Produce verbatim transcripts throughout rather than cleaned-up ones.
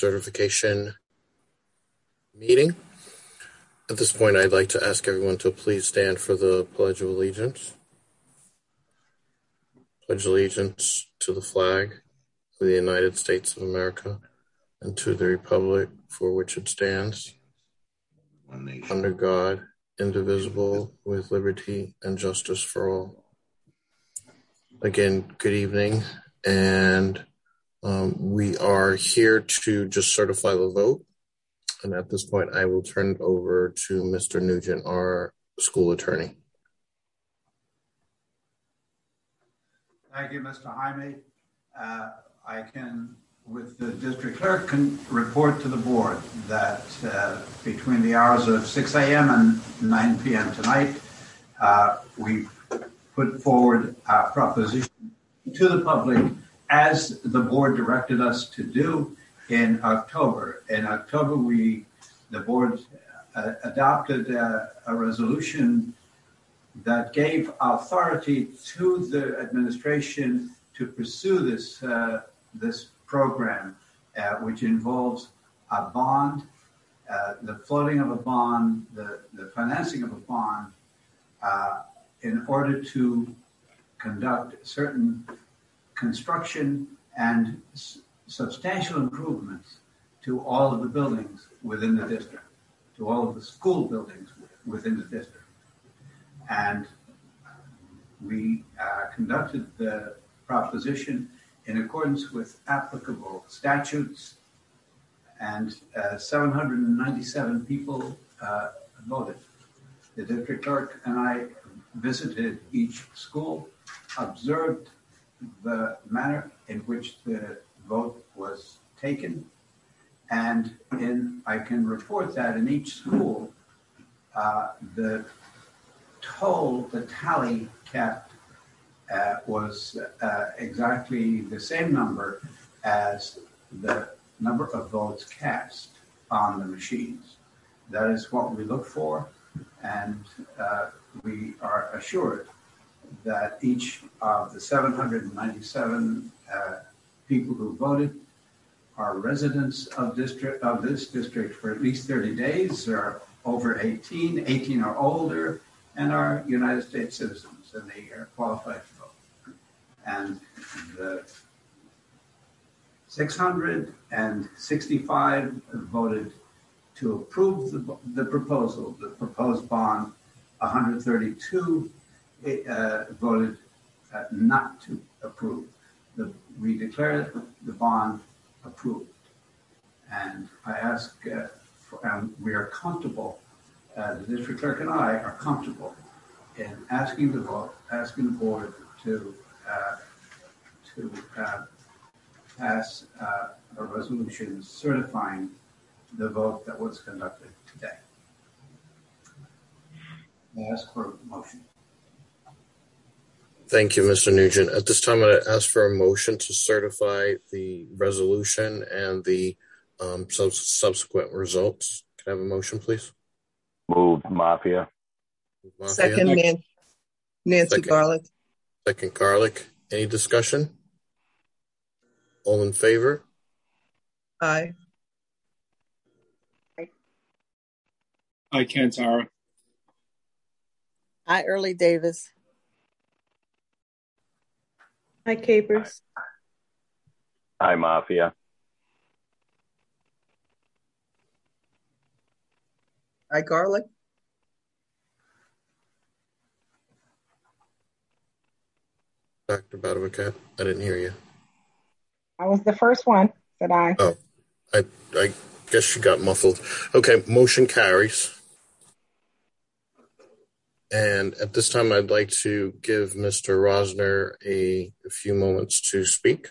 certification meeting. At this point, I'd like to ask everyone to please stand for the Pledge of Allegiance. Pledge allegiance to the flag of the United States of America and to the republic for which it stands, one nation, under God, indivisible, with liberty and justice for all. Again, good evening, and um, we are here to just certify the vote. And at this point, I will turn it over to Mister Nugent, our school attorney. Thank you, Mister Jaime. Uh, I can, with the district clerk, can report to the board that uh, between the hours of six a.m. and nine p.m. tonight, uh, we put forward a proposition to the public as the board directed us to do in October. In October, we, the board uh, adopted a, a resolution that gave authority to the administration to pursue this uh, this program, uh, which involves a bond, uh, the floating of a bond, the, the financing of a bond, uh, in order to conduct certain construction and s- substantial improvements to all of the buildings within the district, to all of the school buildings within the district. And we uh, conducted the proposition in accordance with applicable statutes, and uh, seven hundred ninety-seven people uh, voted. The district clerk and I visited each school, observed the manner in which the vote was taken, and in I can report that in each school, uh, the toll, the tally kept uh, was uh, exactly the same number as the number of votes cast on the machines. That is what we look for, and uh, we are assured that each of the seven hundred ninety-seven uh, people who voted are residents of district of this district for at least thirty days, or over eighteen, eighteen or older, and are United States citizens, and they are qualified to vote. And the six hundred sixty-five voted to approve the, the proposal, the proposed bond. one hundred thirty-two uh, voted uh, not to approve. The, we declare the bond approved. And I ask, uh, for, and we are comfortable, uh, the district clerk and I are comfortable in asking the vote, asking the board to uh, to uh, pass uh, a resolution certifying the vote that was conducted today. I ask for a motion. Thank you, Mister Nugent. At this time, I'm going to ask for a motion to certify the resolution and the um, sub- subsequent results. Can I have a motion, please? Moved, Mafia. Mafia. Second, Nan- Nancy Second. Garlic. Second, Garlic. Any discussion? All in favor? Aye. Aye, Cantara. Aye, Early Davis. Aye, Capers. Aye, Mafia. Aye, Garlic. Doctor Badawakat, I didn't hear you. I was the first one, said aye. Oh, I, I guess she got muffled. Okay, motion carries. And at this time, I'd like to give Mister Rosner a, a few moments to speak.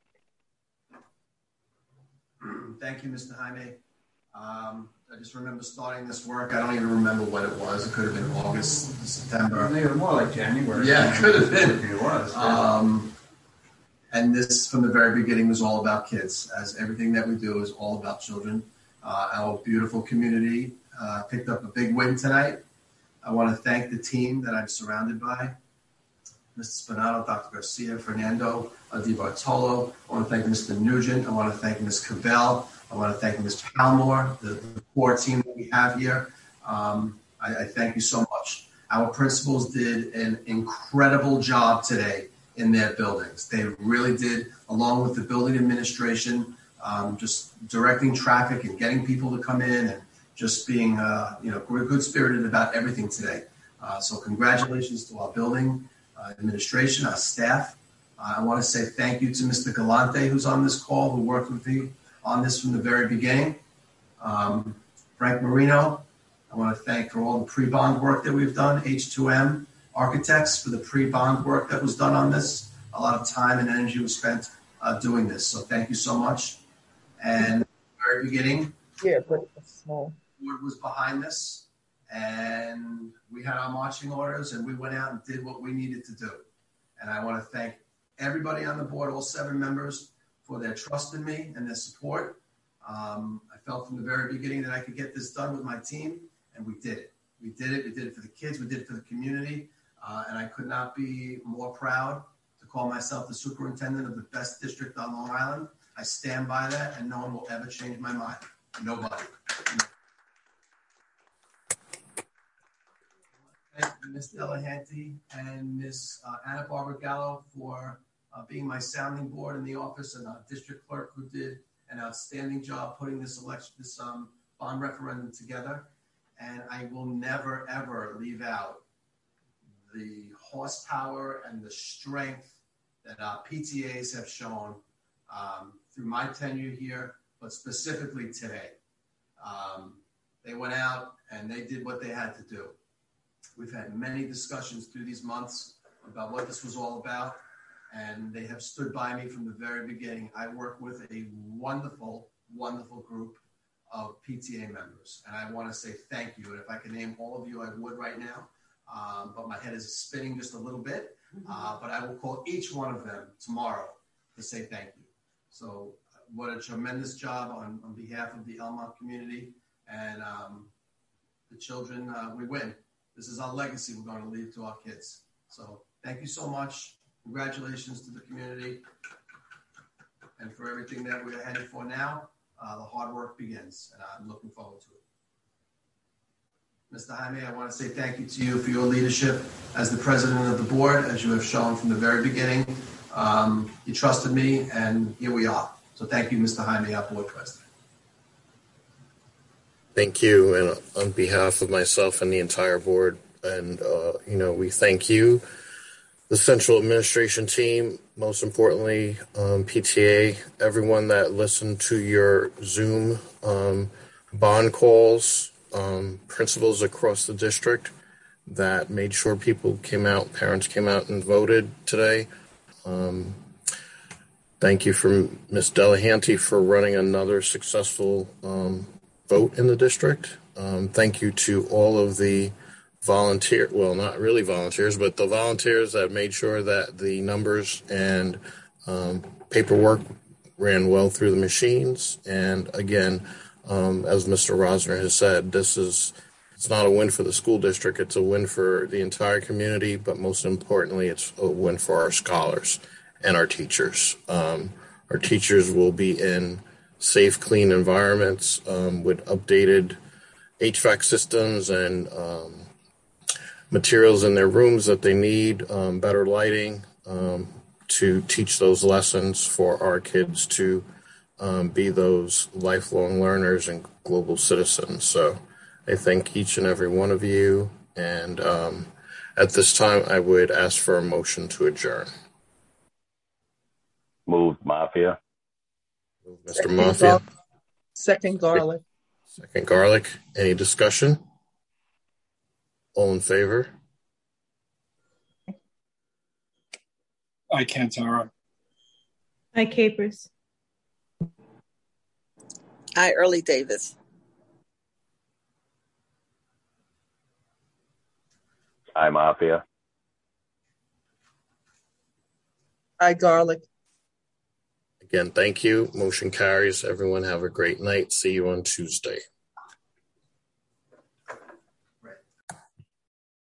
Thank you, Mister Jaime. Um, I just remember starting this work. I don't even remember what it was. It could have been August, September. Maybe more like January. Yeah, it could have been. It was. Um, and this, from the very beginning, was all about kids, as everything that we do is all about children. Uh, our beautiful community uh, picked up a big win tonight. I want to thank the team that I'm surrounded by. Mister Spinato, Doctor Garcia, Fernando uh, Di Bartolo. I want to thank Mister Nugent. I want to thank Miz Cavell. I want to thank Mister Palmore, the, the core team that we have here. Um, I, I thank you so much. Our principals did an incredible job today in their buildings. They really did, along with the building administration, um, just directing traffic and getting people to come in and just being, uh, you know, we're good-spirited about everything today. Uh, so congratulations to our building uh, administration, our staff. Uh, I want to say thank you to Mister Galante, who's on this call, who worked with me on this from the very beginning. Um, Frank Marino, I want to thank for all the pre-bond work that we've done. H two M Architects for the pre-bond work that was done on this. A lot of time and energy was spent uh, doing this. So thank you so much. And at the very beginning, Yeah, but it's small. the board was behind this. And we had our marching orders and we went out and did what we needed to do. And I want to thank everybody on the board, all seven members, for their trust in me and their support. Um, I felt from the very beginning that I could get this done with my team, and we did it. We did it. We did it for the kids. We did it for the community. Uh, and I could not be more proud to call myself the superintendent of the best district on Long Island. I stand by that, and no one will ever change my mind. Nobody. Thank you, Miz Delahanty and Miz Uh, Anna Barbara Gallo for uh, being my sounding board in the office, and our district clerk who did an outstanding job putting this election, this um, bond referendum together. And I will never, ever leave out the horsepower and the strength that our P T As have shown um, through my tenure here, but specifically today. Um, they went out and they did what they had to do. We've had many discussions through these months about what this was all about, and they have stood by me from the very beginning. I work with a wonderful, wonderful group of P T A members, and I want to say thank you. And if I could name all of you, I would right now, um, but my head is spinning just a little bit. Uh, but I will call each one of them tomorrow to say thank you. So what a tremendous job on, on behalf of the Elmont community and um, the children. Uh, we win. This is our legacy we're going to leave to our kids. So thank you so much. Congratulations to the community. And for everything that we're headed for now, uh, the hard work begins, and I'm looking forward to it. Mister Jaime, I want to say thank you to you for your leadership as the president of the board, as you have shown from the very beginning. Um, you trusted me, and here we are. So thank you, Mister Jaime, our board president. Thank you, and on behalf of myself and the entire board, and uh, you know, we thank you, the central administration team, most importantly, um, P T A, everyone that listened to your Zoom um, bond calls, um, principals across the district that made sure people came out, parents came out and voted today. Um, thank you for Miz Delahanty for running another successful um, vote in the district. Um, thank you to all of the volunteer, well, not really volunteers, but the volunteers that made sure that the numbers and um, paperwork ran well through the machines. And again, um, as Mister Rosner has said, this is, it's not a win for the school district, it's a win for the entire community, but most importantly, it's a win for our scholars and our teachers. Um, our teachers will be in safe, clean environments um, with updated H V A C systems and um, materials in their rooms that they need, um, better lighting um, to teach those lessons for our kids to um, be those lifelong learners and global citizens. So I thank each and every one of you. And um, at this time, I would ask for a motion to adjourn. Moved, Mafia. Mister Second Mafia. Gar- Second Garlic. Second Garlic. Any discussion? All in favor? I Cantara. Hi, Capers. Hi, Early Davis. I Mafia. Hi, Garlic. Again, thank you. Motion carries. Everyone have a great night. See you on Tuesday.